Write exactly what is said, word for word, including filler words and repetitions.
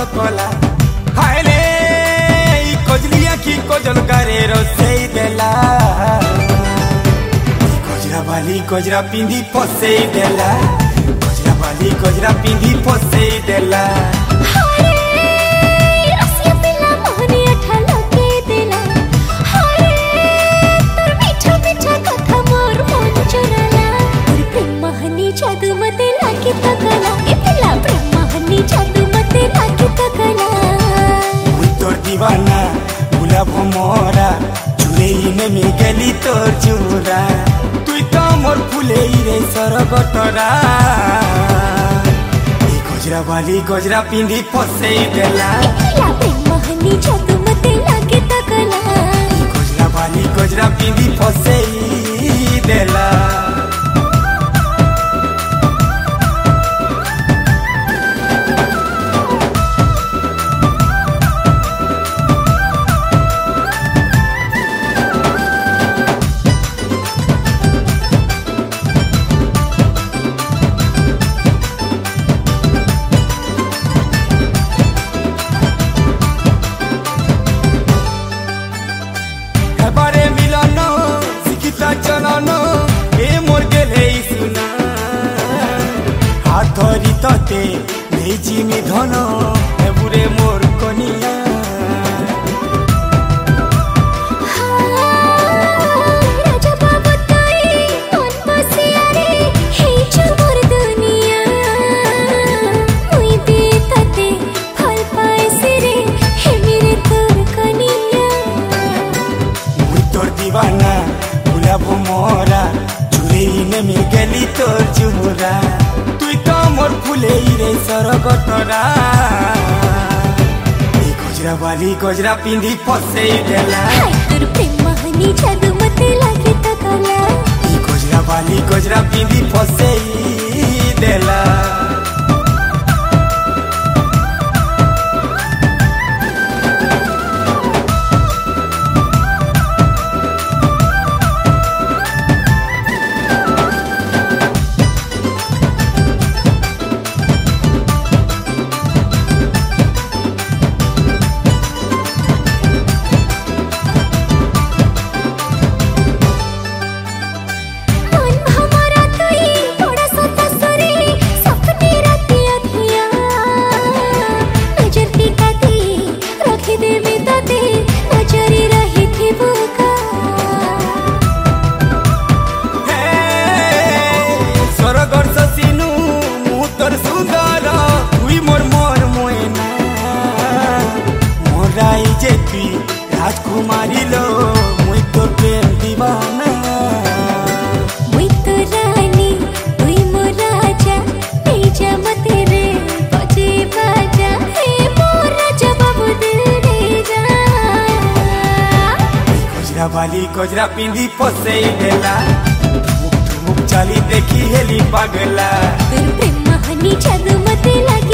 कला हायले कजलिया की कजल गारे रोसेई देला गजरा बाली गजरा पिंधी फसेई देला गजरा बाली गजरा पिंधी फसेई देला जादू मते लागे तकला ए पिला ब्रह्माहनी जादू मते लागे तकला मुई तोर दीवाना गुलाब मोरा चुरेई में में गली तोर चूरा तुई तो मोर फुलेई रे सरगटरा ए गजरा बाली गजरा पिंधी फसेई देला ए पिला ब्रह्माहनी जादू मते लागे तकला ए गजरा बाली गजरा पिंधी फसेई देला बारे मिलन शिखिता चलन ए मोर गेले सुना हाथ धरी तते भेजी मी धन ए बुरे मोर कनिया राजा बाबू तोरी मन बसिया रे हे चमोर दुनिया मुई दे तते फल पाए सिरे हे मेरे तोर कनिया तोर दीवाना गुलाब मोरा चुरेई में में गली तोर चूरा तुई तो मोर फुलेई रे सरगटरा ए गजरा बाली गजरा पिंधी फसेई देला हाय तोर प्रेमाहनी जादू मते लागे तकला ए गजरा बाली गजरा पिंधी फसेई देला राजकुमारी लो मुई तो प्रेम दीवाना मुई तो रानी तुई मोर राजा तेजा मते रे बजे बाजा हे मोर राजा बाबू दिल रे जा गजरा बाली गजरा पिंधी फसेई देला मुख मुख चाली देखी हेली पागला तोर प्रेमाहनी जादू मते लागे